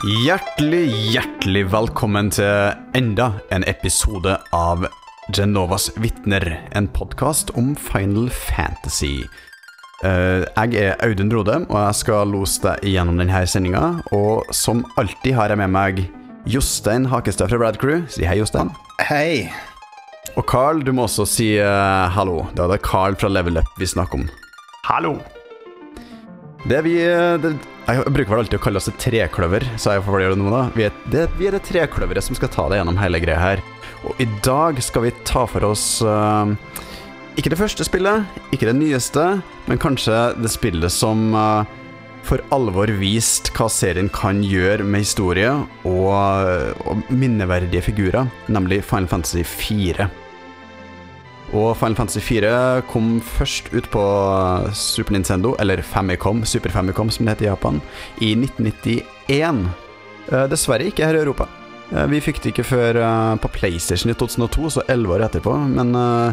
Hjertelig velkommen til enda en episode av Genovas Vittner, en podcast om Final Fantasy. Jeg Audun Rode, og jeg skal lose deg gjennom denne sendingen, og som alltid har jeg med meg Jostein Hakestad fra Brad Crew. Si hei, Jostein. Hei. Og Carl, du må også si hallo. Det det Carl fra Level Up vi snakker om. Hallo. Jeg bruker vel alltid å kalle oss et trekløver, så jeg får gjøre det nå da. Vi det trekløvere som skal ta det gjennom hele greia her. Og i dag skal vi ta for oss, ikke det første spillet, ikke det nyeste, men kanskje det spillet som for alvor vist hva serien kan gjøre med historie og minneverdige figurer, nemlig Final Fantasy 4. Og Final Fantasy 4 kom først ut på Super Nintendo, eller Famicom, Super Famicom som det heter i Japan, i 1991. Dessverre ikke her i Europa. Vi fikk det ikke før på PlayStation i 2002, så 11 år etterpå, men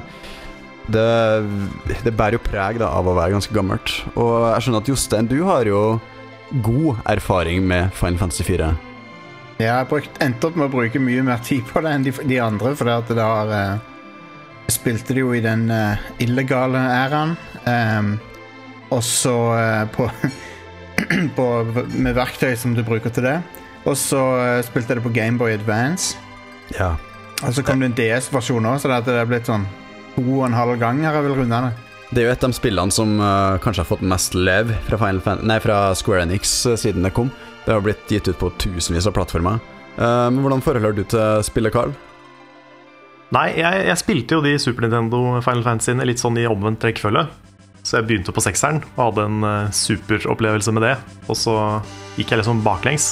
det bærer jo preg da, av å være ganske gammelt. Og jeg skjønner at Jostein, du har jo god erfaring med Final Fantasy 4. Jeg har endt opp med å bruke mye mer tid på det enn de andre, for det har... Jeg spilte det jo i den illegale æraen, og så med verktøy som du bruker til det, og så spilte jeg det på Game Boy Advance. Ja. Og så kom det en DS-versjon også, så det har blitt sånn 2,5 ganger jeg vil runde det. Det jo et av de spillene som kanskje har fått mest lev fra Square Enix siden det kom. Det har blitt gitt ut på tusenvis av plattformer. Men hvordan forholder du til spillet, Carl? Nei, jeg spilte jo de Super Nintendo Final Fantasyene litt sånn i omvendt rekkefølge. Så jeg begynte på 6-eren og hadde en superopplevelse med det. Og så gikk jeg liksom baklengs.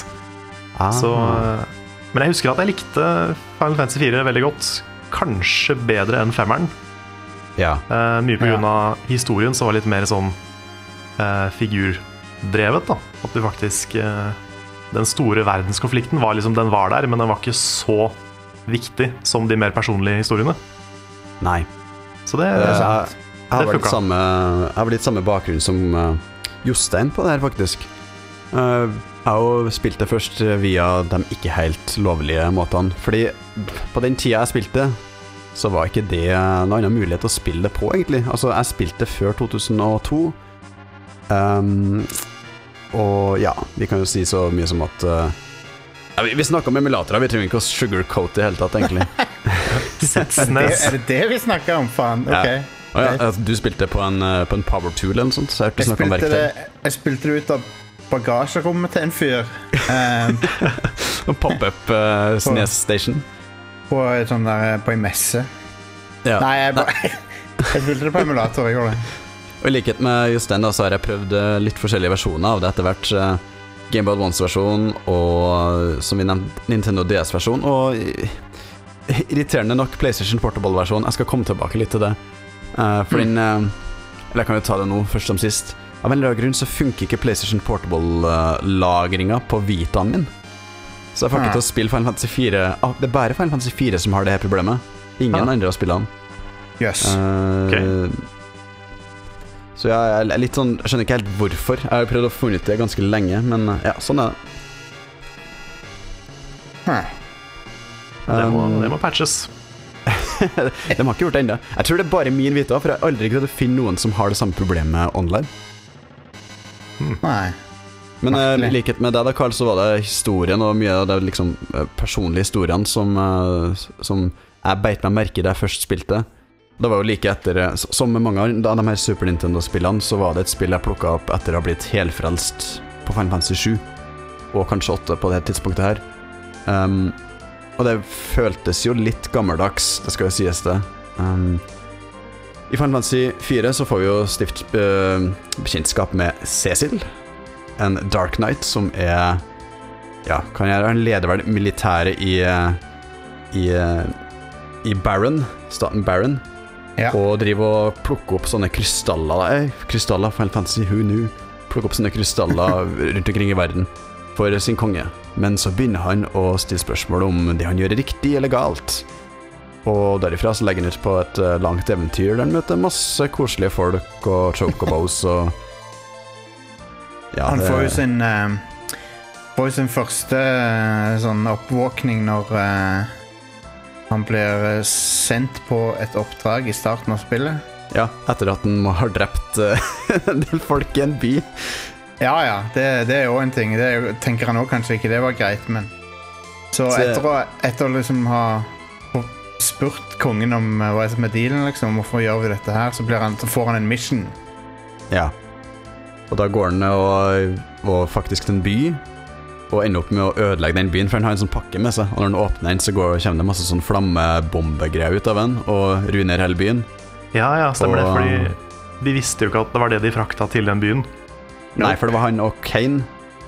Men jeg husker at jeg likte Final Fantasy 4 veldig godt. Kanskje bedre enn 5-eren. Ja. Mye på grunn av historien, så var litt mer sånn figurdrevet da. At du faktisk den store verdenskonflikten var liksom, den var der, men den var ikke så viktig som de mer personlige historiene. Nei. Så det jeg har litt samme bakgrunn som Jostein på det her, faktisk. Jeg har jo spilt det først via de ikke helt lovlige måtene, fordi på den tida jeg spilte, så var ikke det noen annen mulighet å spille det på, egentlig. Altså, jeg spilte før 2002, og ja, vi kan jo si så mye som at vi snakker om emulatorer, vi trenger ikke å sugarcoat det helt tatt, egentlig. Er det det vi snakker om, faen? Ok. Ja, du spilte på en Power Tool eller noe sånt, så jeg snakker om verktøy. Jeg spilte det ut av bagasjerommet til en fyr. En pop-up SNES Station. På en messe. Ja. Nei, jeg spilte det på emulator, jeg gjorde det. Og i likhet med Jostein da, så har jeg prøvd litt forskjellige versjoner av det etter hvert. Game Boy Advance-versjon, og som vi nevnte, Nintendo DS-versjon, og irriterende nok PlayStation Portable-versjon. Jeg skal komme tilbake litt til det. For den, eller jeg kan jo ta det nå, først som sist. Av en eller annen grunn så funker ikke PlayStation Portable-lagringen på Vitaen min. Så jeg får ikke til å spille Final Fantasy 4. Det bare Final Fantasy 4 som har det her problemet. Ingen andre av spillene. Yes. Så jeg litt sånn, jeg skjønner ikke helt hvorfor. Jeg har prøvd å finne ut det ganske lenge, men ja, sånn det. Det må patches. De har ikke gjort det enda. Jeg tror det er bare min vita, for jeg har aldri greid å finne noen som har det samme problemet online. Nei. Men i likhet med deg da, Carl, så var det historien og mye av det liksom personlige historien som jeg beit meg merke i da jeg først spilte. Det var jo like etter, som med mange av de her Super Nintendo-spillene, så var det et spill jeg plukket opp etter å ha blitt helfrelst på Final Fantasy 7, og kanskje 8 på det tidspunktet her. Og det føltes jo litt gammeldags, det skal jo sies det. I Final Fantasy 4 så får vi jo stift bekjentskap med Cecil, en Dark Knight som ja, kan jeg han leder vel militæret i Baron, staten Baron. Ja. Og driver og plukker opp sånne krystaller Final Fantasy, who knew? Plukker opp sånne krystaller rundt omkring i verden for sin konge. Men så begynner han å stille spørsmål om det han gjør riktig eller galt. Og derifra så legger han ut på et langt eventyr der han møter masse koselige folk og chocobos og ja, han får jo sin får jo sin første sånn oppvåkning når han blir sendt på et oppdrag i starten av spillet. Ja, etter at han må ha drept en del folk i en by. Ja, det er jo en ting. Det tenker han også kanskje ikke det var greit, men... Så etter å liksom ha spurt kongen om hva som er dealen, liksom, hvorfor gjør vi dette her, så får han en mission. Ja. Og da går han og faktisk til en by, og ender opp med å ødelegge den byen, for han har en sånn pakke med seg, og når han åpner den, så kommer det masse sånn flammebombegreier ut av den, og ruiner hele byen. Ja, stemmer det, fordi de visste jo ikke at det var det de frakta til den byen. Nei, for det var han og Kain.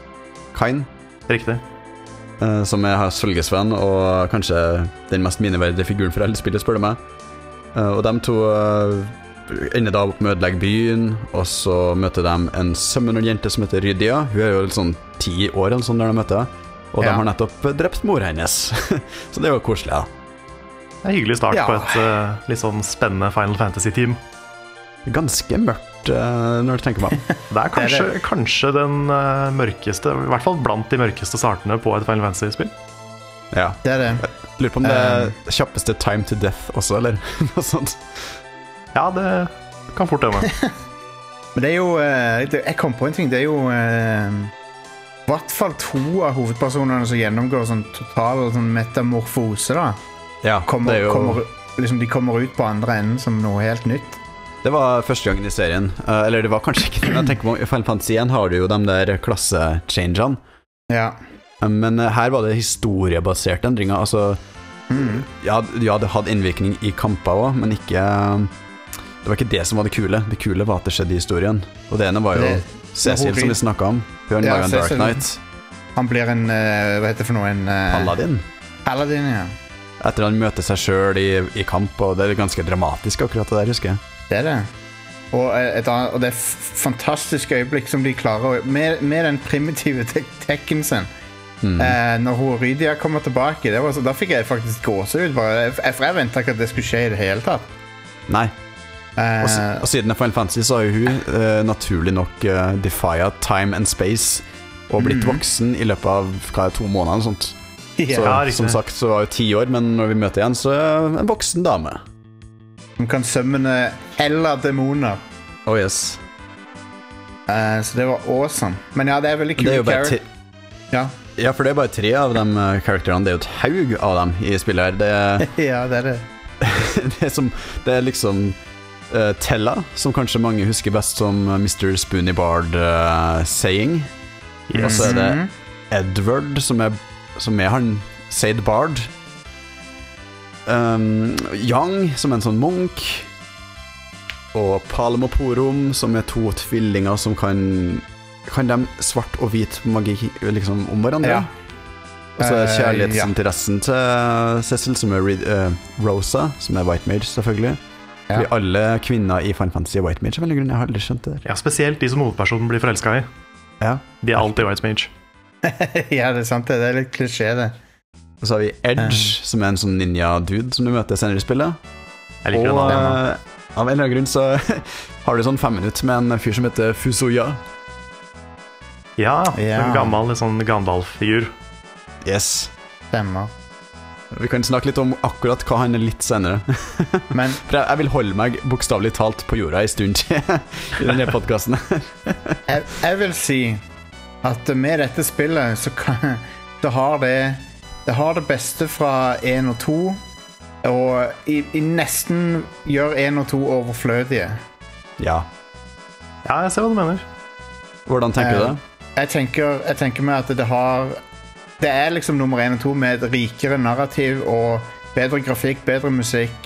Riktig. Som er Sølgesvenn, og kanskje den mest minneverdige figuren for hele spillet, spør du meg. Og de to ender da opp med å ødelegge byen, og så møter de en summoner-jente som heter Rydia. Hun er jo sånn 10 år eller sånn der de møter, og de har nettopp drept mor hennes. Så det er jo koselig, da. Det er en hyggelig start på et litt sånn spennende Final Fantasy-team. Ganske mørkt når du tenker meg om. Det er kanskje den mørkeste, i hvert fall blant de mørkeste startene på et Final Fantasy-spill. Ja, det er det. Jeg lurer på om det er kjappeste time to death også, eller noe sånt. Ja, det kan fort hende. Men det er jo, jeg kom på en ting, det er jo i hvert fall 2 av hovedpersonene som gjennomgår sånn total sånn metamorfose da. Ja, det er jo... de kommer ut på andre enden som noe helt nytt. Det var første gangen i serien, eller det var kanskje ikke. Jeg tenker på, i Final Fantasy 1 har du jo de der klasse-changene. Ja. Men her var det historiebaserte endringer, altså... Ja, det hadde innvirkning i kamper også, men ikke... Det var ikke det som var det kule. Det kule var at det skjedde i historien. Og det ene var jo Cecil, som vi snakket om. Hun var jo en Dark Knight. Han blir en, hva heter det for noe? En... Paladin. Paladin, ja. Etter han møter seg selv i kamp, og det er ganske dramatisk akkurat det der, husker jeg. Det er det. Og det er fantastisk øyeblikk som de klarer med den primitive tekken sin. Når Rydia kommer tilbake, da fikk jeg faktisk gåse ut. For jeg ventet ikke at det skulle skje i det hele tatt. Nei. Og siden av Final Fantasy så har jo hun naturlig nok defiat time and space og blitt voksen i løpet av 2 måneder eller sånt. Så som sagt så var hun 10 år, men når vi møter igjen så er hun en voksen dame. Hun kan summone hella demoner. Oh yes. Så det var awesome. Men ja, det er veldig kul character. Ja, for det er bare 3 av de karakterene. Det er jo et haug av dem i spillet her. Ja, det er det. Det er liksom Tella, som kanskje mange husker best som Mr. Spoonie Bard saying. Og så er det Edward, som er han Said Bard. Yang, som er en sånn munk. Og Palom og Porom, som er 2 tvillinger som kan de svart og hvit magi liksom om hverandre. Og så er kjærlighetsinteressen til Cecil, som er Rosa, som er White Mage, selvfølgelig. Fordi alle kvinner i Final Fantasy er White Mage, veldig grunn. Jeg har aldri skjønt det der. Ja, spesielt de som hovedpersonen blir forelsket i. Ja. De er alltid White Mage. Ja, det er sant, det er litt klisjé det. Og så har vi Edge, som er en sånn ninja-dude som du møter senere i spillet. Jeg liker og av en eller annen grunn så har du sånn 5 minutter med en fyr som heter Fusoya. Ja, en gammel sånn Gandalf-figur. Yes. Stemmer. Vi kan snakke litt om akkurat hva han er litt senere. Men for jeg vil holde meg bokstavelig talt på jorda en stund til i denne podcasten. jeg vil si at med dette spillet så har det beste fra 1 og 2, og i nesten gjør 1 og 2 overflødige. Ja, jeg ser hva du mener. Hvordan tenker du det? Jeg tenker meg at det er liksom nummer 1 og 2 med et rikere narrativ og bedre grafikk, bedre musikk.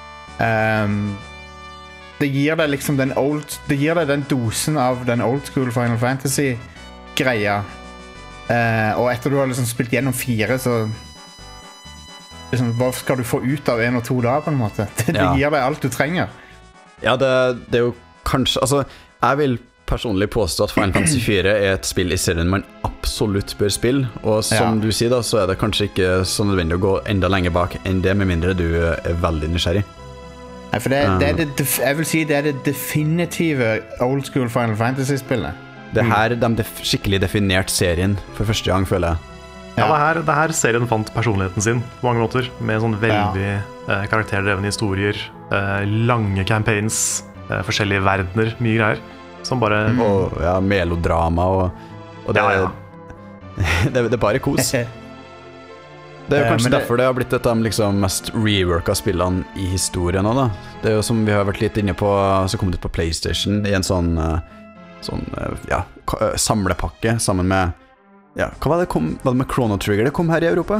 Det gir deg liksom det gir deg den dosen av den old school Final Fantasy greia. Og etter du har liksom spilt gjennom 4, så liksom, hva skal du få ut av 1 og 2 da, på en måte? Det gir deg alt du trenger. Ja, det er jo kanskje... Altså, jeg vil personlig påstå at Final Fantasy 4 er et spill i serien man absolutt bør spille, og som du sier da, så er det kanskje ikke så nødvendig å gå enda lenger bak enn det, med mindre du er veldig nysgjerrig. Nei, for jeg vil si det er det definitive old school Final Fantasy-spillet. Det her de skikkelig definert serien for første gang, føler jeg. Ja, det her serien fant personligheten sin på mange måter, med sånn veldig karakterdrevne historier, lange campaigns, forskjellige verdener, mye greier, som bare... Og melodrama, og det, det er bare kos. Det er jo kanskje derfor det har blitt et av de liksom mest reworka spillene i historien også, da. Det er jo som vi har vært litt inne på, så kom det ut på PlayStation i en sånn samlepakke sammen med hva var det var det med Chrono Trigger det kom her i Europa?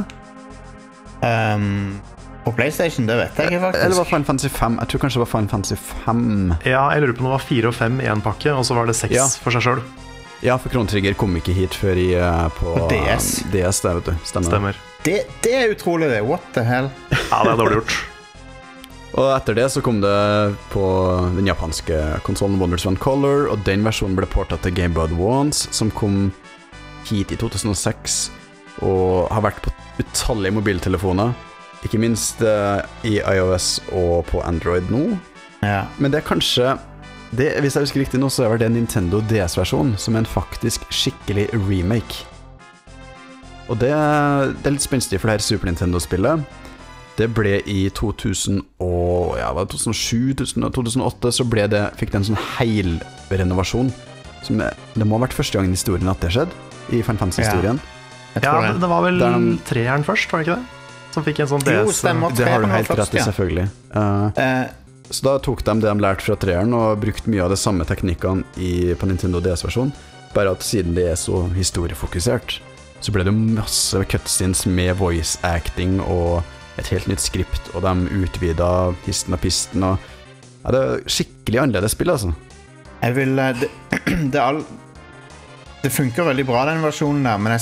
På PlayStation, det vet jeg ikke faktisk. Eller var Final Fantasy 5? Jeg tror kanskje det var Final Fantasy 5. Ja, jeg lurer på om det var 4 og 5 i en pakke, og så var det 6 for seg selv. Ja, for Chrono Trigger kom ikke hit før på DS. DS, det vet du. Stemmer. Det er utrolig det, what the hell? Ja, det er dårlig gjort. Og etter det så kom det på den japanske konsolen Wonders One Color, og den versjonen ble portet til Game Boy Advance, som kom hit i 2006 og har vært på utallige mobiltelefoner, ikke minst i iOS og på Android nå. Ja. Men det er kanskje hvis jeg husker riktig nå, så er det Nintendo DS-versjon som er en faktisk skikkelig remake. Og det er litt spenstig for det her Super Nintendo-spillet. Det ble i 2007, 2008 så fikk det en sånn heilrenovasjon. Det må ha vært første gang i historien at det skjedde, i Final Fantasy-historien. Ja, det var vel treeren først, var det ikke det? Som fikk en sånn DS. Jo, stemmer, det har du helt rett i, selvfølgelig. Så da tok de det de lærte fra treeren og brukte mye av de samme teknikkene på Nintendo DS-versjonen, bare at siden det er så historiefokusert, så ble det masse cutscenes med voice acting og et helt nytt skript, og de utvidet histen og pisten, og det er skikkelig annerledes spill, altså. Jeg vil det funker veldig bra den versjonen der, men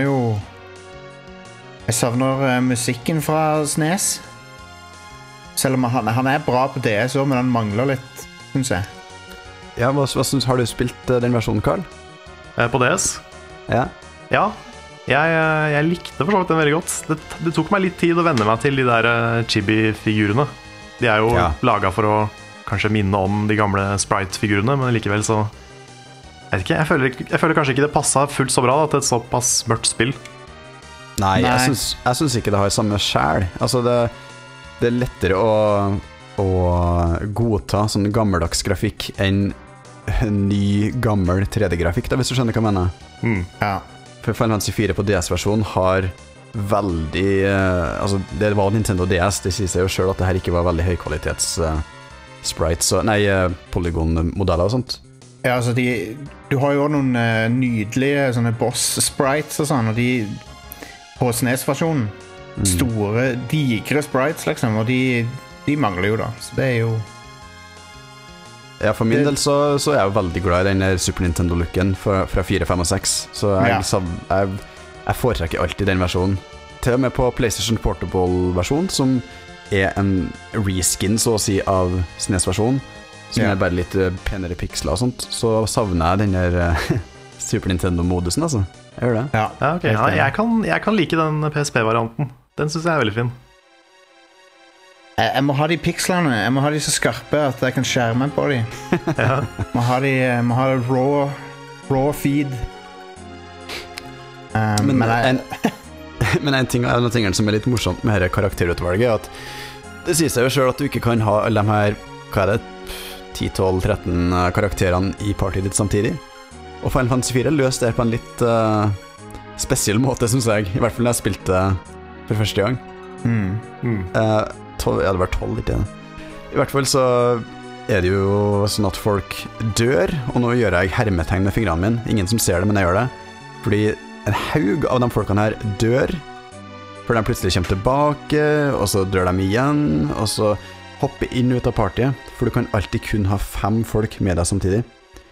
jeg savner musikken fra SNES. Selv om han er bra på DS også, men han mangler litt, synes jeg. Ja, hva synes, har du spilt den versjonen, Carl? På DS? Ja. Ja, jeg likte for så vidt den veldig godt. Det tok meg litt tid å venne meg til de der chibi-figurene. De er jo laget for å kanskje minne om de gamle Sprite-figurene, men likevel så... Jeg føler kanskje ikke det passet fullt så bra da, til et såpass mørkt spill. Nei. Jeg synes ikke det har samme skjær. Altså det er lettere å godta sånn gammeldags grafikk enn ny, gammel 3D-grafikk, da, hvis du skjønner hva jeg mener. Ja. For Final Fantasy 4 på DS-versjonen har veldig altså det var Nintendo DS, det sier seg jo selv at det her ikke var veldig høykvalitets sprites, polygon-modeller og sånt. Ja, altså du har jo noen nydelige sånne boss-sprites og sånn, og de på SNES-versjonen store, digre sprites liksom, og de mangler jo da, så det er jo... Ja, for min del så er jeg jo veldig glad i den Super Nintendo-looken fra 4, 5 og 6, så jeg foretrekker alltid den versjonen. Til og med på PlayStation Portable-versjonen, som er en reskin, så å si, av SNES-versjonen, som er bare litt penere pixler og sånt, så savner jeg den der Super Nintendo-modusen, altså. Jeg gjør det. Ja, ok. Jeg kan like den PSP-varianten. Den synes jeg er veldig fin. Jeg må ha de pixlene. Jeg må ha de så skarpe at jeg kan skjære meg på de. Må ha raw feed. Men en ting som er litt morsomt med dette karakterutvalget, er at det sier seg jo selv at du ikke kan ha alle de her, hva er det, 10-12-13 karakterene i partiet ditt samtidig. Og Final Fantasy 4 løste det på en litt spesiell måte, synes jeg. I hvert fall når jeg spilte for første gang. Det var 12, ikke det? I hvert fall så er det jo sånn at folk dør, og nå gjør jeg hermetegn med fingrene mine. Ingen som ser det, men jeg gjør det. Fordi en haug av de folkene her dør, for de plutselig kommer tilbake, og så dør de igjen, og så hopper inn ut av partiet, for du kan alltid kun ha 5 folk med deg samtidig.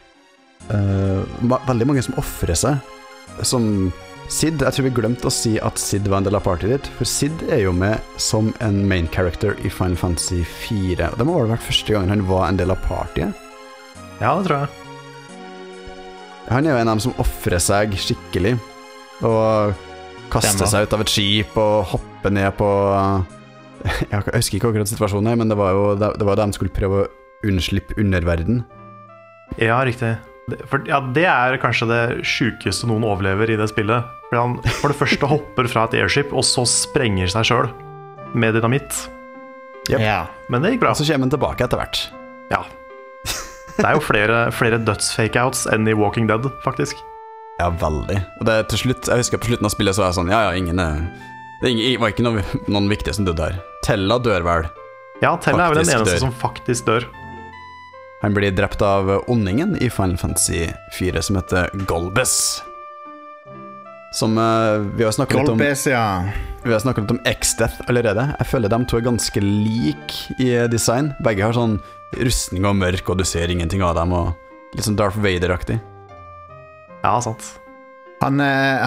Veldig mange som offrer seg, som Sid. Jeg tror vi glemte å si at Sid var en del av partiet ditt, for Sid er jo med som en main character i Final Fantasy 4. Det må ha vært første gang han var en del av partiet. Ja, det tror jeg. Han er jo en av dem som offrer seg skikkelig, og kaster seg ut av et skip og hopper ned på... Jeg husker ikke akkurat situasjonen her, men det var da de skulle prøve å unnslippe underverden. Ja, riktig. Det er kanskje det sykeste noen overlever i det spillet. Fordi han for det første hopper fra et airship, og så sprenger seg selv med dynamitt. Yep. Ja. Men det gikk bra. Og så kommer han tilbake etter hvert. Ja. Det er jo flere døds-fakeouts enn i Walking Dead, faktisk. Ja, veldig. Og det til slutt, jeg husker på slutten av spillet så var jeg sånn, det var ikke noen viktige som døde her. Tella dør vel. Ja, Tella er vel den Faktisk eneste dør. som faktisk dør. Han blir drept av ondingen i Final Fantasy 4 som heter Golbez. Som vi har snakket litt om. Golbez, ja. Vi har snakket litt om X-Death allerede. Jeg føler de to er ganske like i design. Begge har sånn rustning og mørk, og du ser ingenting av dem, og litt sånn Darth Vader-aktig. Ja, sant. Han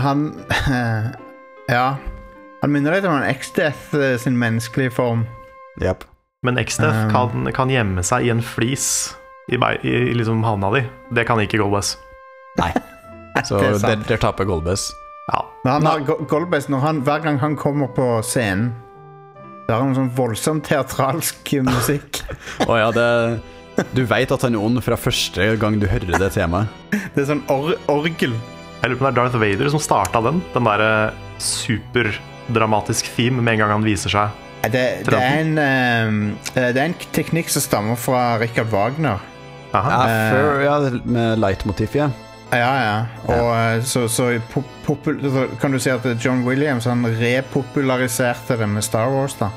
ja. Han minner litt om en X-Death sin menneskelige form. Yep. Men X-Death kan gjemme seg i en flis i liksom havna di. Det kan ikke Golbez. Nei. Så Det er sant. der taper Golbez. Ja. Men han har Golbez, hver gang han kommer på scenen, det er en sånn voldsomt teatralsk musikk. Åja, du vet at han er ond fra første gang du hører det temaet. Det er sånn orgel. Jeg lurer på om det er Darth Vader som startet den der superdramatisk theme med en gang han viser seg. Det er en teknikk som stammer fra Richard Wagner. Aha. Ja, med leitmotiv, ja. Ja. Og så kan du si at John Williams han repopulariserte det med Star Wars, da.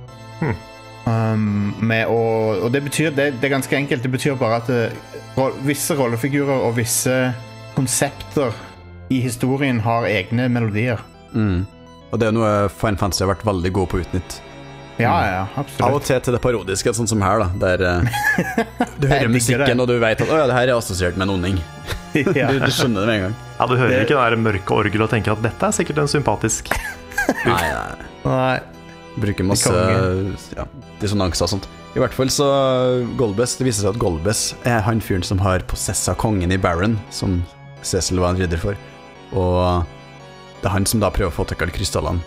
Og det betyr det er ganske enkelt. Det betyr bare at visse rollefigurer og visse konsepter i historien har egne melodier. Og det er noe Final Fantasy har vært veldig god på å utnytte. Ja, absolutt. Av og til det parodiske, sånn som her da, der du hører musikken og du vet at det her er assosiert med en onding. Ja. Du skjønner det med en gang. Ja, du hører ikke det der mørke orgel og tenker at dette er sikkert en sympatisk. Nei. Bruker masse dissonanser og sånt. I hvert fall så Golbez, det viser seg at Golbez er han fyren som har possessa kongen i Baron, som Cecil var en ridder for. Og det er han som da prøver å få til alle krystallene.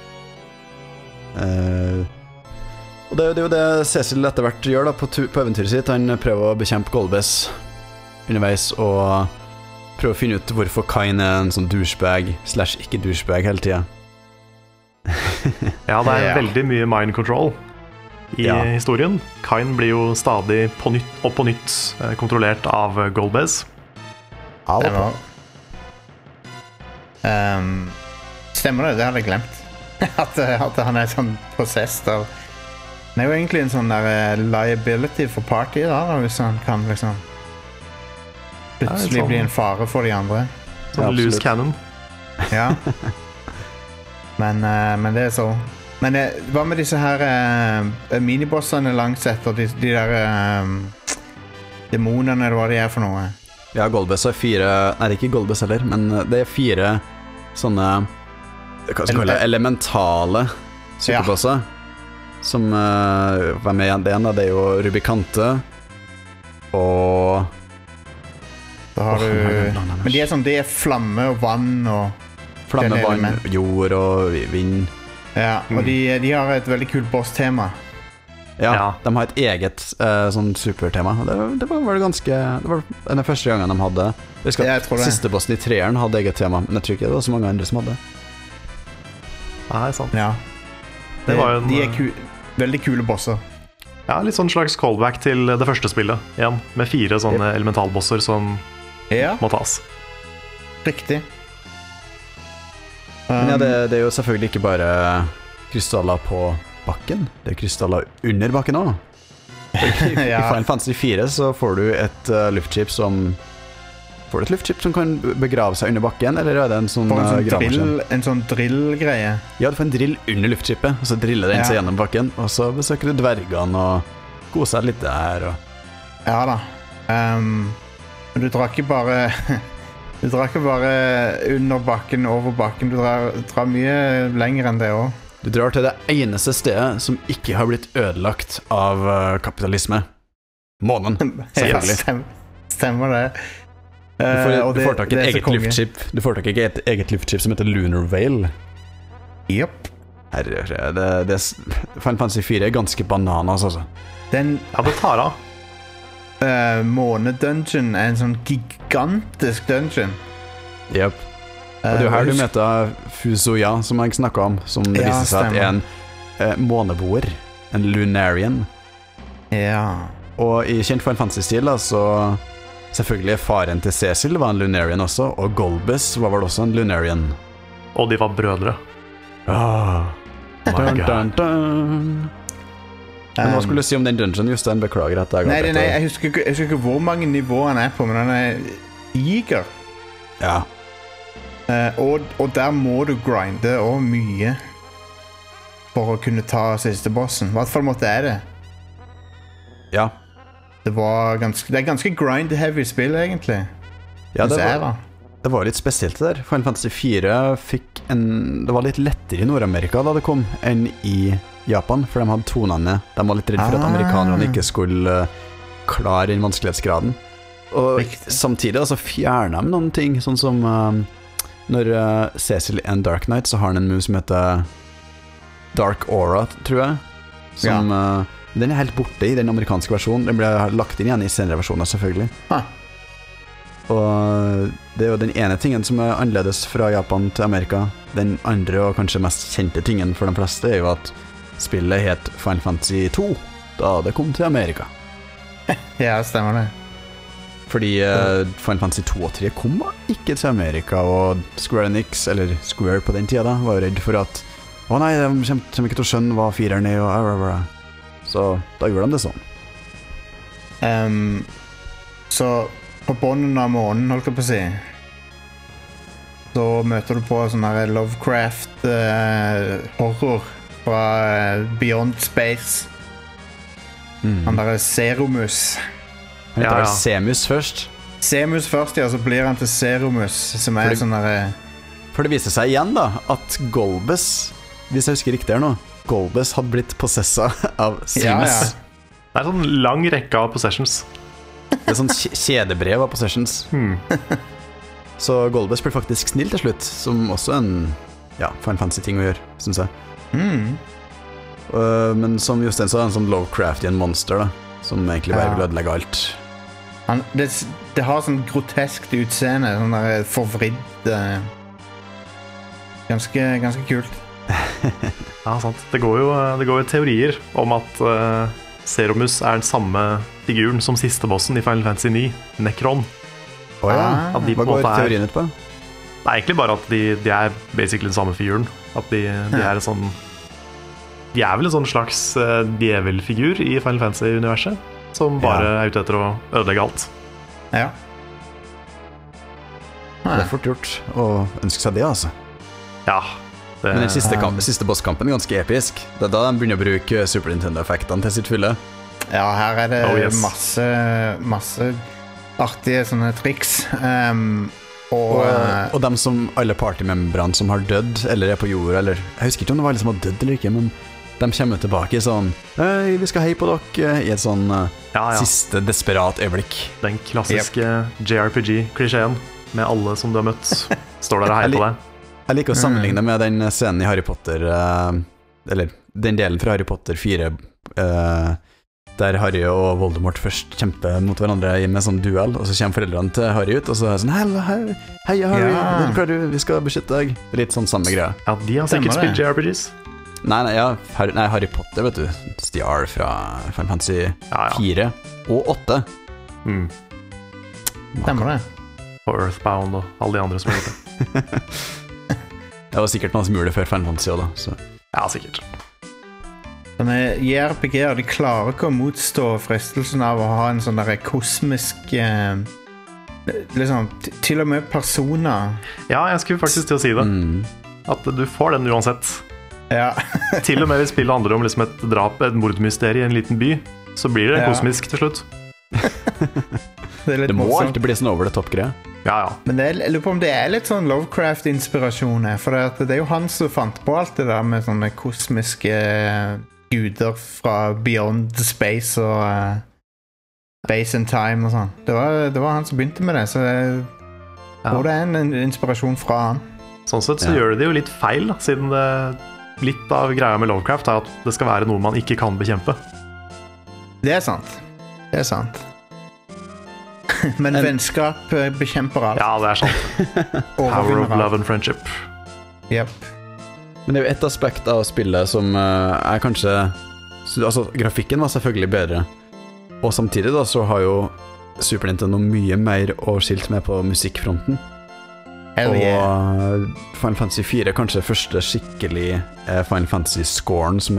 Og det er jo det Cecil etter hvert gjør da på eventyret sitt. Han prøver å bekjempe Golbez underveis og prøver å finne ut hvorfor Kain er en sånn douchebag / ikke douchebag hele tiden. Ja, det er veldig mye mind control i historien. Kain blir jo stadig på nytt kontrollert av Golbez. Stemmer det hadde jeg glemt. At han er sånn possessed av. Han er jo egentlig en sånn der liability for party da, hvis han kan liksom plutselig bli en fare for de andre. Sånn loose cannon. Ja. Men det er så. Men hva med disse her minibossene langs etter de der demonene, eller hva de er for noe? Ja, Golbez har 4. Nei, det er ikke Golbez heller, men det er 4 sånne hva skal jeg kalle det, elementale superbosser. Som hvem er igjen? Det er jo Rubicante og da har du men de er sånn, det er flamme og vann og flamme, vann, jord og vind. Ja, og de har et veldig kult boss-tema. Ja, de har et eget sånn supertema. Det var vel ganske. Det var den første gangen de hadde. Jeg husker at siste bossen i 3'eren hadde eget tema, men jeg tror ikke det var så mange andre som hadde. Nei, sant. Ja. De er veldig kule bosser. Ja, litt sånn slags callback til det første spillet igjen, med 4 sånne elementalbosser som må tas. Riktig. Men det er jo selvfølgelig ikke bare krystaller på bakken, det er krystaller under bakken også. I Final Fantasy 4 så får du et luftskip som kan begrave seg under bakken, eller er det en sånn en sånn drill-greie? Ja, du får en drill under luftskipet, og så driller den seg gjennom bakken, og så besøker du dvergene og koser deg litt der. Ja da. Men du drar ikke bare under bakken, over bakken. Du drar mye lenger enn det også. Du drar til det eneste stedet som ikke har blitt ødelagt av kapitalisme. Månen, selvfølgelig. Stemmer det. Du får tak i et eget luftskip. Du får tak i et eget luftskip som heter Lunar Vale. Jepp. Final Fantasy 4 er ganske bananas, altså. Ja, det tar av. månedungeon er en sånn gigantisk dungeon. Jep. Og det er jo her du møter Fusoya, som jeg snakket om, som det viser seg at er en måneboer, en Lunarian. Ja. Og i kjent Final Fantasy-stil, så selvfølgelig faren til Cecil var en Lunarian også, og Golbus var vel også en Lunarian. Og de var brødre. Dun, dun, dun. Men hva skulle du si om den dungeon, Jostein? Beklager at jeg Nei, jeg husker ikke hvor mange nivåer han er på, men han er iger. Ja. Og der må du grinde og mye for å kunne ta siste bossen. I hvert fall måtte jeg det. Ja. Det er ganske grind-heavy spill, egentlig. Ja, det var litt spesielt det der. Final Fantasy 4 det var litt lettere i Nord-Amerika da det kom, enn i Japan, for de hadde tonene. De var litt redd for at amerikanerne ikke skulle klare den vanskelighetsgraden. Og samtidig altså, fjernet de noen ting, sånn som når Cecil er en Dark Knight, så har han en move som heter Dark Aura, tror jeg. Som, den er helt borte i den amerikanske versjonen. Den ble lagt inn igjen i senere versjoner, selvfølgelig. Og det er jo den ene tingen som er annerledes fra Japan til Amerika. Den andre og kanskje mest kjente tingen for de fleste er jo at spillet het Final Fantasy 2 da det kom til Amerika. Ja, stemmer det. Fordi Final Fantasy 2 og 3 kom ikke til Amerika, og Square Enix, eller Square på den tida da, var redd for at nei, de kommer ikke til å skjønne hva fireren er, og så da gjorde de det sånn. Så på bunnen av månen, holdt jeg på å si, så møter du på sånn her Lovecraft horror fra Beyond Space. Han der er Serumus. Han tar Semus først. Semus først, ja, så blir han til Serumus, som er sånn der... For det viser seg igjen da, at Golbus, hvis jeg husker riktig her nå, Golbus hadde blitt possesset av Seamus. Ja. Det er sånn lang rekke av possessions. Det er sånn kjedebrev av possessions. Så Golbus blir faktisk snill til slutt, som også en Final Fantasy-ting å gjøre, synes jeg. Men som Jostein sa, en sånn Lovecraftian monster da, som egentlig bare vil ødelegge alt. Det har sånn groteskt utseende, sånn der forvridd, ganske kult. Ja, sant. Det går jo teorier om at Serumus er den samme figuren som siste bossen i Final Fantasy 9, Necron. Hva går teorien ut på? Det er egentlig bare at de er basically den samme figuren. At de er en sånn... De er vel en sånn slags djevelfigur i Final Fantasy-universet, som bare er ute etter å ødelegge alt. Ja. Det er fort gjort å ønske seg det, altså. Ja. Men den siste bosskampen er ganske episk. Det er da de begynner å bruke Super Nintendo-effektene til sitt fulle. Ja, her er det masse artige sånne triks. Og dem som, alle partymembrene som har dødd, eller er på jorda, eller jeg husker ikke om det var alle som har dødd eller ikke, men de kommer tilbake sånn «Hei, vi skal hei på dere», i et sånn siste desperat øyeblikk. Den klassiske JRPG-klisjeen med alle som du har møtt står der og heier på deg. Jeg liker å sammenligne med den scenen i Harry Potter, eller den delen fra Harry Potter 4, der Harry og Voldemort først kjemper mot hverandre med sånn duell, og så kommer foreldrene til Harry ut, og så er det sånn «Hei Harry, vi skal beskytte deg». Litt sånn samme greie. Ja, de har sikkert spilt JRPGs. Nei, Harry Potter, vet du, stjal fra Final Fantasy 4 og 8. Stemmer det. Og Earthbound og alle de andre som gjorde det. Det var sikkert noen som gjorde det før Final Fantasy også, da. Så. Ja, sikkert. Sånne JRPG-er, de klarer ikke å motstå fristelsen av å ha en sånn der kosmisk liksom, til og med personer. Ja, jeg skulle faktisk til å si det. At du får den uansett. Ja. Til og med hvis spillet handler om liksom et drap, et mordmysterie i en liten by, så blir det kosmisk til slutt. Det må alltid bli sånn over det topp-greie. Ja. Men jeg lurer på om det er litt sånn Lovecraft-inspirasjon her, for det er jo han som fant på alt det der med sånne kosmiske guder fra Beyond Space og Space and Time og sånn. Det var han som begynte med det, så det er en inspirasjon fra han. Sånn sett så gjør det jo litt feil, da, siden litt av greia med Lovecraft er at det skal være noe man ikke kan bekjempe. Det er sant. Men vennskap bekjemper alt. Ja, det er sant. Power of love and friendship. Yep. Men det er jo et aspekt av spillet som er kanskje... Altså, grafikken var selvfølgelig bedre. Og samtidig da, så har jo Super Nintendo mye mer å skilt med på musikkfronten. Hell yeah. Og Final Fantasy 4 er kanskje første skikkelig Final Fantasy-scoren som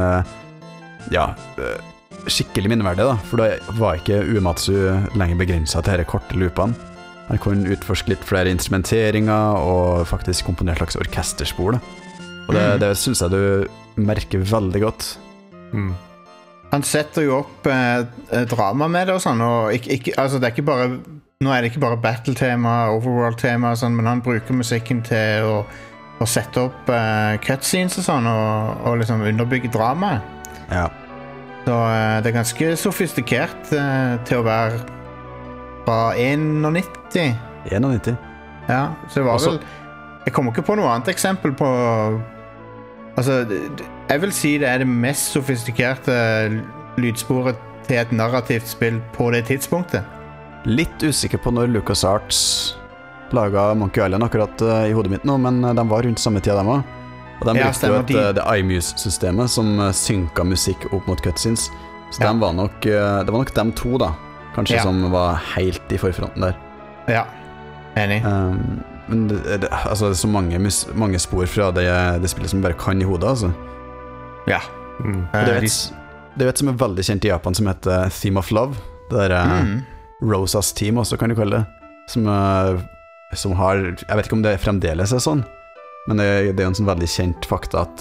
skikkelig minneverdig da, for da var ikke Uematsu lenger begrenset til disse korte loopene. Han kunne utforske litt flere instrumenteringer og faktisk komponere et slags orkesterspor da. Og det synes jeg du merker veldig godt. Han setter jo opp drama med det og sånn, og altså det er ikke bare, nå er det ikke bare battle-tema, overworld-tema og sånn, men han bruker musikken til å sette opp cutscenes og sånn, og liksom underbygge drama. Ja. Så det er ganske sofistikert til å være fra 91. 91. Ja, så det var Også, vel... Jeg kommer ikke på noe annet eksempel på... Altså, jeg vil si det er det mest sofistikerte lydsporet til et narrativt spill på det tidspunktet. litt usikker på når LucasArts laget Monkey Island akkurat i hodet mitt nå, men de var rundt samme tid dem også. Og de brukte jo det iMuse-systemet som synka musikk opp mot cutscenes. Så det var nok de to da, kanskje, som var helt i forfronten der. Ja, enig. Men altså, det er så mange spor fra det spillet som bare kan i hodet, altså. Ja. Det er et som er veldig kjent i Japan som heter Theme of Love. Det der Rosas Team også, kan du kalle det. Som har, jeg vet ikke om det fremdeles er sånn, men det er jo en sånn veldig kjent fakta at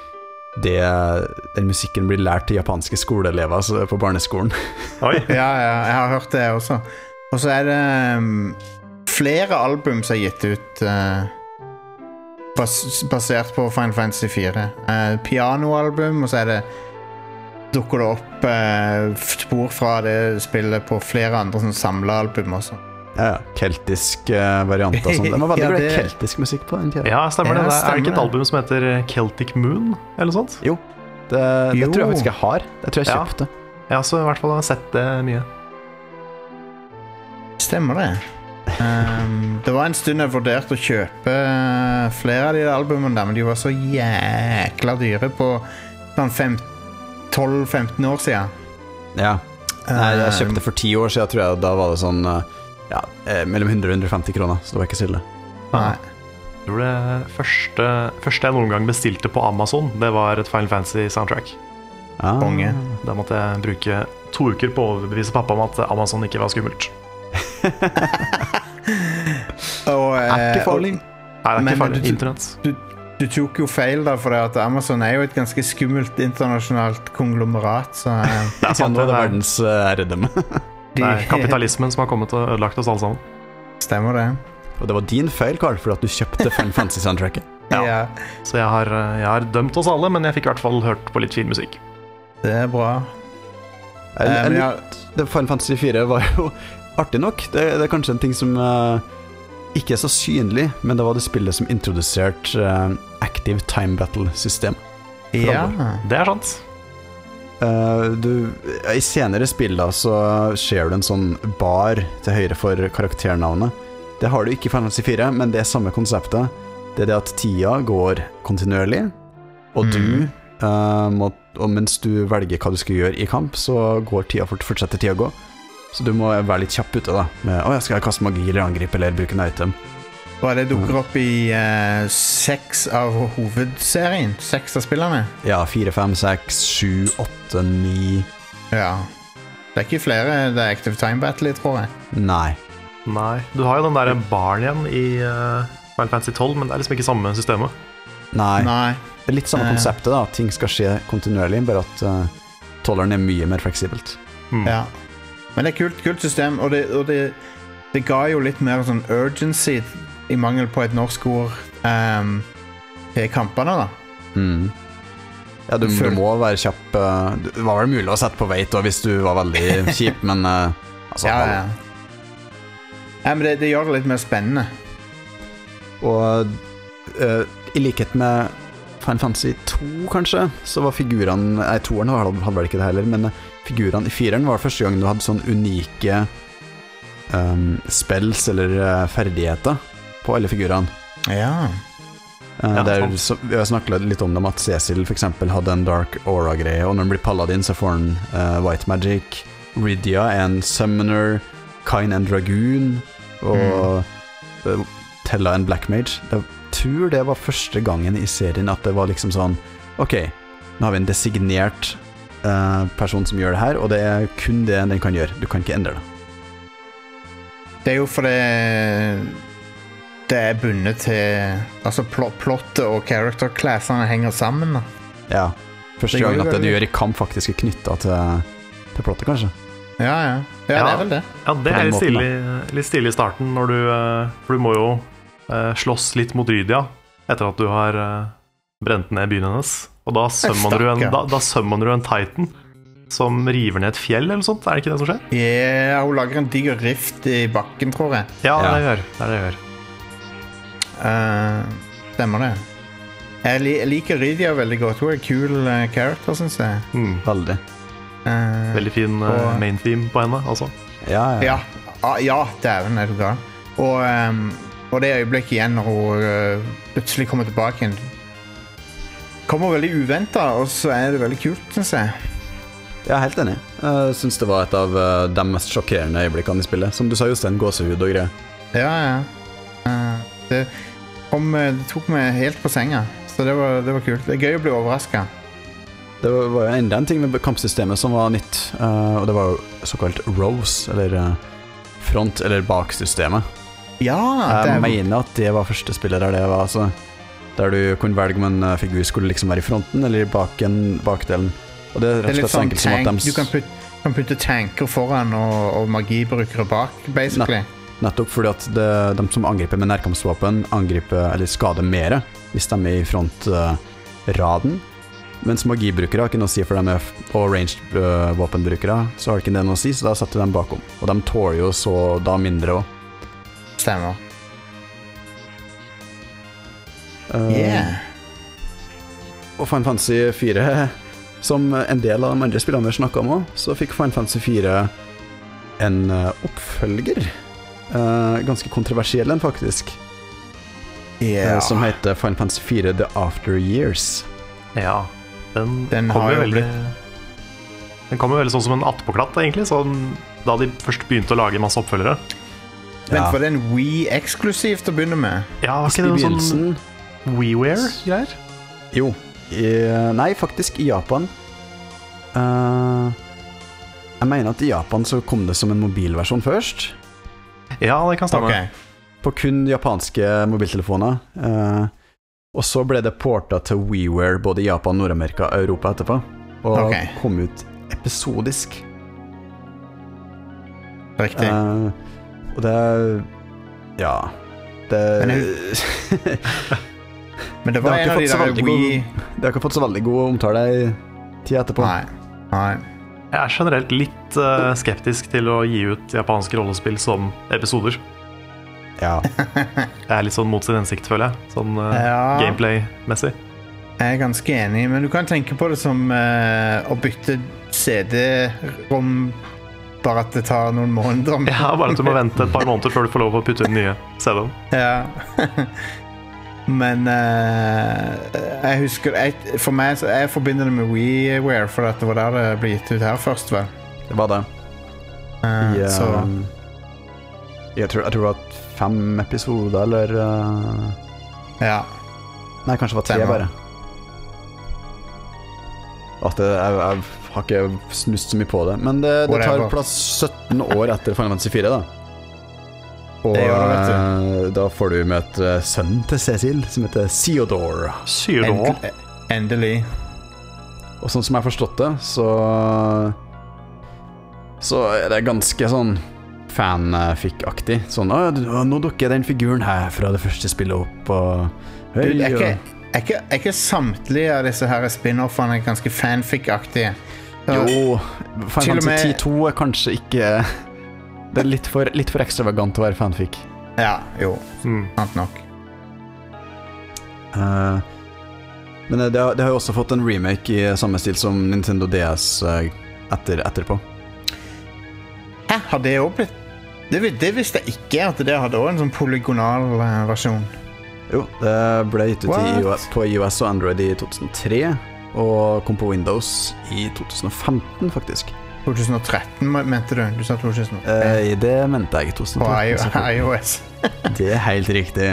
den musikken blir lært til japanske skoleelever altså på barneskolen. Oi. Ja, jeg har hørt det også. Og så er det flere album som er gitt ut basert på Final Fantasy 4. Pianoalbum, og så dukker det opp spor fra det spillet på flere andre sånn samlealbum også. Ja, keltisk variant og sånt. Det var veldig greit keltisk musikk på den tiden. Ja, stemmer det. Er det ikke et album som heter Celtic Moon, eller noe sånt? Jo, det tror jeg faktisk jeg har. Det tror jeg kjøpte. Ja, så i hvert fall har jeg sett det mye. Stemmer det. Det var en stund jeg vurderte å kjøpe flere av de albumene der, men de var så jækla dyre på sånn 12-15 år siden. Ja. Nei, jeg kjøpte for 10 år siden, tror jeg. Da var det sånn mellom 100 og 150 kroner, så det var ikke stille. Nei. Jeg tror det første jeg noen gang bestilte på Amazon, det var et Final Fantasy soundtrack. Konge. Da måtte jeg bruke 2 uker på å overbevise pappa om at Amazon ikke var skummelt. Er ikke farlig. Nei, det er ikke farlig. Internett. Du tok jo feil da, for at Amazon er jo et ganske skummelt internasjonalt konglomerat, så... Det er sant, det er verdens æredømme. Det er kapitalismen som har kommet og ødelagt oss alle sammen. Stemmer det. Og det var din feil, Carl, for at du kjøpte Final Fantasy-soundtracket. Ja. Så jeg har dømt oss alle, men jeg fikk i hvert fall hørt på litt fin musikk. Det er bra. Final Fantasy 4 var jo artig nok. Det er kanskje en ting som ikke er så synlig, men det var det spillet som introduserte Active Time Battle-system. Ja, det er sant. I senere spill da, så ser du en sånn bar til høyre for karakternavnet. Det har du ikke i Final Fantasy 4, men det er samme konseptet. Det er det at tida går kontinuerlig, og og mens du velger hva du skal gjøre i kamp, så fortsetter tida å gå. Så du må være litt kjapp ute da, med, skal jeg kaste magi eller angripe eller bruke en item. Og det dukker opp i 6 av hovedserien, 6 av spillerne. Ja, 4, 5, 6, 7, 8, 9. Ja, det er ikke flere, det er Active Time Battle, tror jeg. Nei, du har jo den der baren igjen i Final Fantasy 12, men det er liksom ikke samme systemet. Nei. Det er litt samme konseptet da, at ting skal skje kontinuerlig, bare at 12'eren er mye mer fleksibelt. Ja, men det er kult system, og det ga jo litt mer sånn urgency i mangel på et norsk ord til kampene da. Ja, du må være kjapp. Det var vel mulig å sette på veit hvis du var veldig kjip, men altså, men det gjør det litt mer spennende. Og i likhet med Final Fantasy 2 kanskje, så var figurene, toeren hadde vel ikke det heller, men figurene i 4'eren var første gang du hadde sånn unike spells eller ferdigheter på alle figurene. Ja. Vi har snakket litt om dem, at Cecil for eksempel hadde en Dark Aura-greie, og når den blir Paladin så får den White Magic. Rydia er en Summoner, Kain en Dragoon, og Tella en Black Mage. Jeg tror det var første gangen i serien at det var liksom sånn, ok, nå har vi en designert person som gjør det her, og det er kun det den kan gjøre. Du kan ikke endre det. Det er jo fordi det er bundet til, altså plottet og character-classene henger sammen da. Ja, første gangen at det du gjør i kamp faktisk er knyttet til plottet, kanskje. Ja, det er vel det. Ja, det er litt stilig i starten, når for du må jo slåss litt mot Rydia etter at du har brent ned byen hennes. Og da summoner du en Titan som river ned et fjell eller sånt. Er det ikke det som skjer? Ja, hun lager en diger rift i bakken, tror jeg. Ja, det gjør det. Stemmer det. Jeg liker Rydia veldig godt. Hun er en kul character, synes jeg. Veldig. Veldig fin main theme på henne, altså. Ja, dæven er du gal. Og det øyeblikket igjen når hun plutselig kommer tilbake igjen. Kommer veldig uventet, og så er det veldig kult, synes jeg. Jeg er helt enig. Jeg synes det var et av de mest sjokkerende øyeblikkene i spillet. Som du sa, Jostein, gåsehud og greier. Ja. Det tok meg helt på senga, så det var kult. Det er gøy å bli overrasket. Det var jo enda en ting med kampsystemet som var nytt, og det var jo såkalt Rose, eller front- eller baksystemet. Ja, jeg mener at det var første spillet der det var, altså, der du kunne velge om en figur skulle liksom være i fronten eller i bakdelen. Og det er rett og slett så enkelt som at du kan putte tanker foran og magibrukere bak, basically. Nettopp fordi at de som angriper med nærkampsvåpen angriper eller skader mer hvis de er i frontraden. Mens magibrukere har ikke noe å si for dem, og ranged våpenbrukere så har det ikke det noe å si, så da setter de bakom. Og de tåler jo så da mindre også. Stemmer. Og Final Fantasy 4, som en del av de andre spillene vi snakket om også, så fikk Final Fantasy 4 en oppfølger. Ganske kontroversiell en faktisk. Som heter Final Fantasy 4 The After Years. Ja, den kom jo veldig sånn som en attpåklatt egentlig, sånn, da de først begynte å lage masse oppfølgere. Vent, var det en Wii-eksklusiv til å begynne med? Ja, var ikke det noe sånn WiiWare-greier? Jo, nei, faktisk i Japan. Jeg mener at i Japan så kom det som en mobilversjon først. Ja, det kan stemme. Okay. På kun japanske mobiltelefoner. Og så ble det portet til WiiWare både i Japan, Nord-Amerika og Europa etterpå. Og kom ut episodisk. Riktig. Og det... Ja... Men det var en av de der Wii... Det har ikke fått så veldig god omtale i tid etterpå. Nei. Jeg er generelt litt skeptisk til å gi ut japanske rollespill som episoder. Ja. Jeg er litt sånn mot sin hensikt, føler jeg. Sånn gameplay-messig. Jeg er ganske enig, men du kan tenke på det som å bytte CD-rom, bare at det tar noen måneder. Ja, bare at du må vente et par måneder før du får lov å putte inn nye CD-en. Ja. Men jeg husker for meg, jeg forbinder det med WiiWare, for at det var der det ble gitt ut her først, vel? Det var det. Jeg tror det var 5 episoder, eller Ja. Nei, kanskje det var 3 bare. At jeg har ikke snust så mye på det. Men det tar plass 17 år etter Final Fantasy 4 da. Og da får du møte sønnen til Cecil, som heter Theodore. Endelig. Og sånn som jeg har forstått det, så er det ganske sånn fanfic-aktig. Sånn, nå dukker den figuren her fra det første spillet opp, og Er ikke samtlige av disse her spin-offene ganske fanfic-aktige? Jo, Final Fantasy 10-2 er kanskje ikke... Det er litt for ekstravagant å være fanfic. Ja, jo. Sant nok. Men det har jo også fått en remake i samme stil som Nintendo DS etterpå. Hæ? Har det også blitt Det visste jeg ikke, at det hadde også en sånn polygonal versjon. Jo, det ble gitt ut på iOS og Android i 2003, og kom på Windows i 2015, faktisk. 2013, mente du? Du sa 2013. Det mente jeg i 2013. På iOS. Det er helt riktig.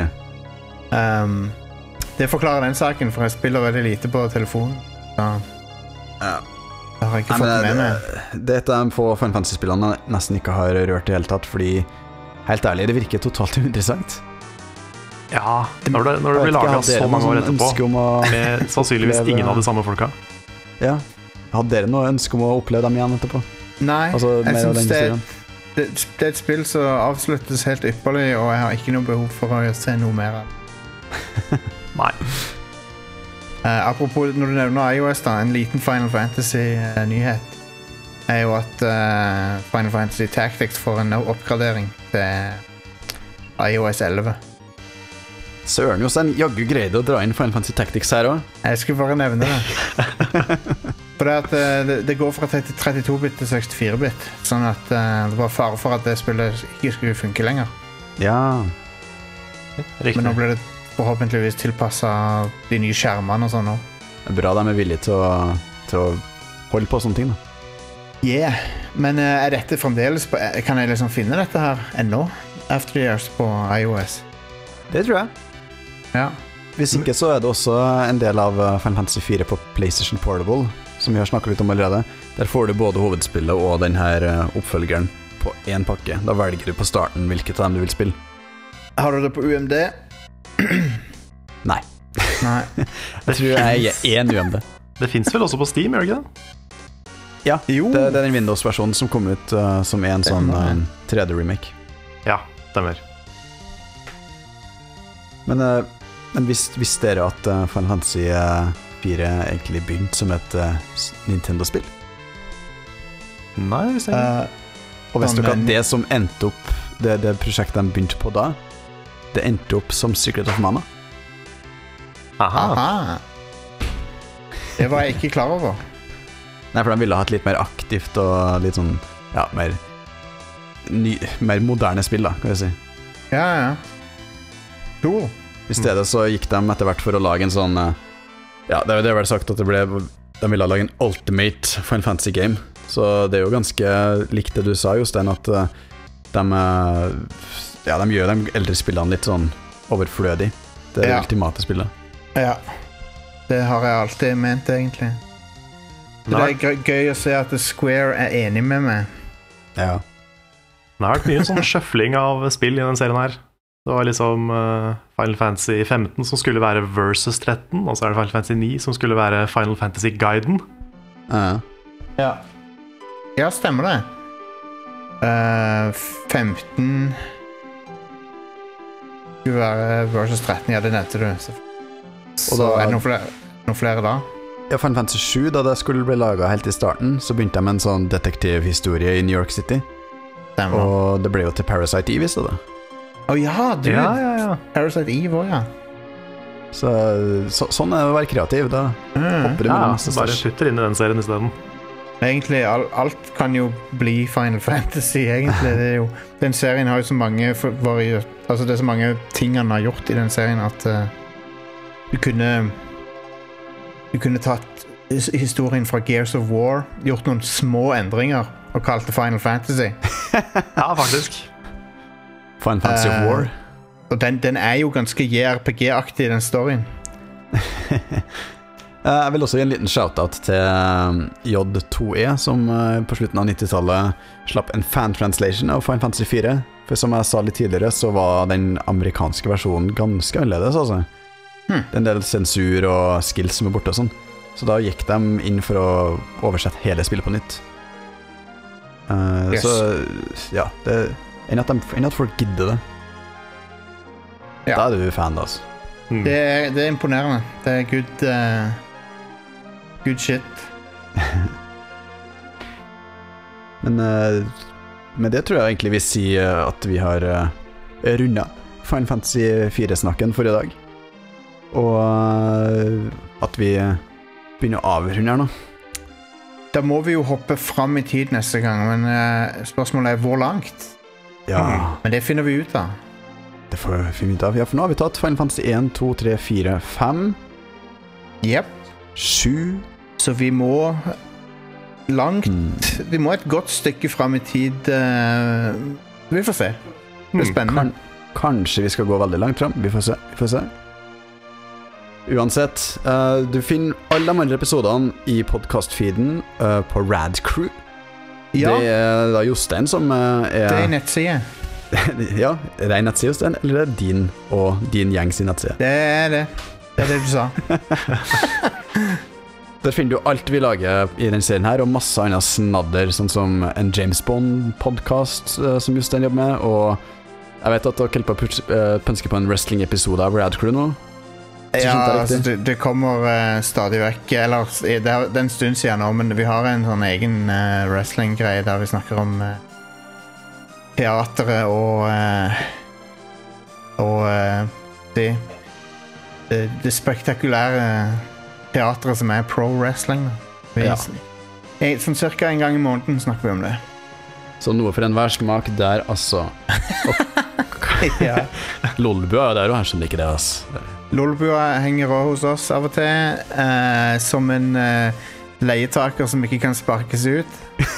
Det forklarer den saken, for jeg spiller veldig lite på telefonen. Så det har jeg ikke fått med meg. Det er et av de få Final Fantasy-spillene jeg nesten ikke har rørt i hele tatt, fordi, helt ærlig, det virker totalt uinteressant. Ja, når det blir laget så mange år etterpå, med sannsynligvis ingen av de samme folka. Ja, hadde dere noe ønske om å oppleve dem igjen etterpå? Nei, altså, jeg synes det er et spill som avsluttes helt ypperlig, og jeg har ikke noe behov for å se noe mer av. Nei. Apropos, når du nevner iOS da, en liten Final Fantasy-nyhet er jo at Final Fantasy Tactics får en oppgradering til iOS 11. Søren Jostein, jaggu greide å dra inn Final Fantasy Tactics her også. Jeg skulle bare nevne det. For det, at det går fra 32-bit til 64-bit, sånn at det var fare for at det spillet ikke skulle funke lenger. Ja. Riktig. Men nå ble det forhåpentligvis tilpasset de nye skjermene og sånn nå. Det er bra de er villige til å holde på sånne ting da. Yeah, men er dette fremdeles kan jeg liksom finne dette her ennå? After Years på iOS? Det tror jeg. Ja. Hvis ikke så er det også en del av Final Fantasy 4 på PlayStation Portable, som vi har snakket litt om allerede. Der får du både hovedspillet og den her oppfølgeren på en pakke. Da velger du på starten hvilket av dem du vil spille. Har du det på UMD? Nei. Nei. Jeg tror jeg er en UMD. Det finnes vel også på Steam, gjør det ikke det? Ja, det er den Windows-versjonen som kom ut som en sånn 3D-remake. Ja, stemmer. Men visste dere at Final Fantasy 4 egentlig begynte som et Nintendo-spill? Nei, det visste jeg ikke. Og visste dere at det som endte opp, det prosjektet de begynte på da, det endte opp som Secret of Mana? Aha. Det var jeg ikke klar over. Nei, for de ville ha et litt mer aktivt og litt sånn, ja, mer moderne spill da, kan vi si. Ja. Cool. I stedet så gikk de etter hvert for å lage en sånn, ja, det er vel sagt at de ville lage en Ultimate Final Fantasy game. Så det er jo ganske likt det du sa, Jostein, at de gjør de eldre spillene litt sånn overflødig. Det er det ultimate spillet. Ja. Det har jeg alltid ment, egentlig. Det er gøy å se at Square er enig med meg. Ja. Det har vært mye sånn sjøfling av spill i den serien her. Det var liksom Final Fantasy 15 som skulle være Versus 13, og så er det Final Fantasy 9 som skulle være Final Fantasy Guiden. Ja, stemmer det. 15 skulle være Versus 13, ja, det nevnte du. Og da er det noen flere da? Ja, Final Fantasy 7, da det skulle bli laget helt i starten, så begynte jeg med en sånn detektivhistorie i New York City. Stemmer. Og det ble jo til Parasite Eve, så det. Ja, du. Ja. Parasite Eve også, ja. Sånn er det å være kreativ, da hopper du med det neste bare putter inn i den serien i stedet. Egentlig, alt kan jo bli Final Fantasy, egentlig. Det er jo, den serien har jo så mange altså det er så mange ting han har gjort i den serien at du kunne tatt historien fra Gears of War, gjort noen små endringer og kalt det Final Fantasy. Ja, faktisk. Final Fantasy of War. Og den er jo ganske JRPG-aktig, den storyen. Jeg vil også gi en liten shoutout til J2E, som på slutten av 90-tallet slapp en fan-translation av Final Fantasy 4. For som jeg sa litt tidligere, så var den amerikanske versjonen ganske annerledes, altså. Det er en del sensur og skills som er borte og sånn. Så da gikk de inn for å oversette hele spillet på nytt. Yes. Så ja, enn at folk gidder det. Ja. Da er du fan da, altså. Det er imponerende. Det er good shit. Men med det tror jeg egentlig vi sier at vi har rundet Final Fantasy 4-snakken for i dag. Og at vi begynner å avrunde her nå. Da må vi jo hoppe fram i tid neste gang, men spørsmålet er hvor langt? Ja, Men det finner vi ut av. det får vi finne ut av. Ja, for nå har vi tatt Final Fantasy 1, 2, 3, 4, 5, Jep. 7. Så vi må vi må et godt stykke frem i tid. Vi får se. Det blir spennende. Kanskje vi skal gå veldig langt frem. Vi får se. Uansett, du finner alle de andre episodene i podcast-feeden på Radcrew. Ja, Det er da Jostein som det er en nettside. Ja, er det en nettside, Jostein? Eller er det din og din gjeng sin nettside? Det er det. Det er det du sa. Der finner du alt vi lager i denne serien her, og masse annet snadder, sånn som en James Bond-podcast som Jostein jobber med, og jeg vet at dere holder på å pønske på en wrestling-episode av Radcrew nå. Ja, altså, det kommer stadig vekk. Eller, det er en stund siden nå, men vi har en sånn egen wrestling-greie der vi snakker om teateret og det spektakulære teateret som er pro-wrestling. Sånn cirka en gang i måneden snakker vi om det. Så noe for enhver smak der, altså. Ja. Lolbua er der, og her skjønner ikke det, altså. Lolbua henger også hos oss av og til, som en leietaker som ikke kan sparkes ut.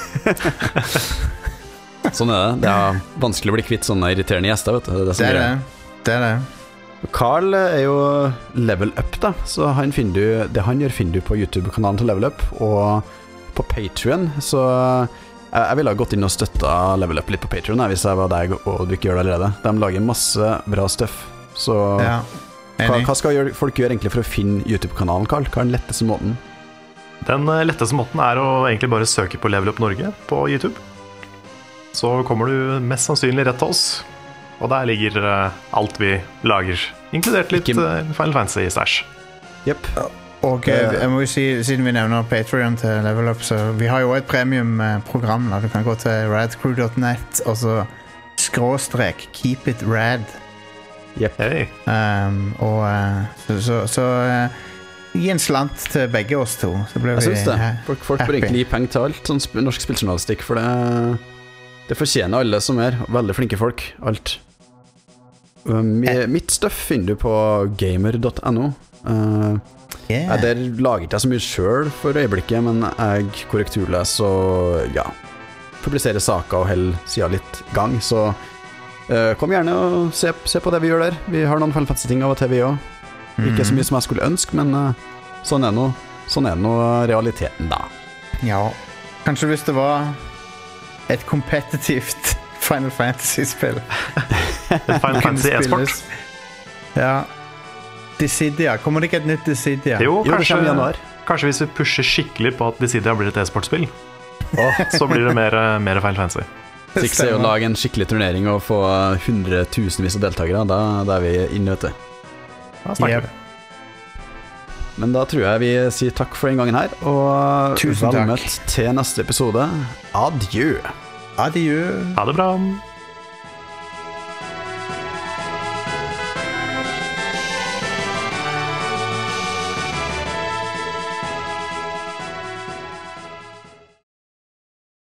Sånn er det. Det er vanskelig å bli kvitt sånne irriterende gjester, vet du. Det er det. Carl er jo Level Up, da. Så det han gjør, finner du på YouTube-kanalen til Level Up, og på Patreon. Så jeg ville ha gått inn og støtta Level Up litt på Patreon hvis jeg var deg og du ikke gjør det allerede. De lager masse bra stuff. Så ja, hva skal folk gjøre egentlig for å finne YouTube-kanalen, Carl? Hva er den letteste måten? Den letteste måten er å egentlig bare søke på Level Up Norge på YouTube. Så kommer du mest sannsynlig rett til oss. Og der ligger alt vi lager, inkludert litt Final Fantasy-stæsj. Jepp. Og jeg må jo si, siden vi nevner Patreon til Level Up, så vi har jo et premium-program. Du kan gå til radcrew.net og så / keep it rad. Jepp. Hey. Så gi en slant til begge oss to, så blir vi jeg synes det. Folk bør happy. egentlig gi penger til alt, sånn norsk spilljournalistikk, for det fortjener alle som er veldig flinke folk, alt. Mitt stuff finner du på gamer.no. Der lager ikke jeg så mye selv for øyeblikket, men jeg korrekturleser og publiserer saker og holder siden litt gang, så kom gjerne og se på det vi gjør der. Vi har noen Final Fantasy-ting av og til, vi også. Ikke så mye som jeg skulle ønske, men sånn er nå realiteten, da. Ja. Kanskje hvis det var et kompetitivt Final Fantasy-spill. Et Final Fantasy e-sport. Ja. Dissidia. Kommer det ikke et nytt Dissidia? Jo, det kommer i januar. Kanskje hvis vi pusher skikkelig på at Dissidia blir et e-sportspill, så blir det mer Final Fantasy. Fikse å lage en skikkelig turnering og få hundretusenvis av deltakere. Da er vi inne, vet du. Da snakker vi. Men da tror jeg vi sier takk for den gangen her, og Tusen takk. vel møtt til neste episode. Adjø. Adjø. Ha det bra.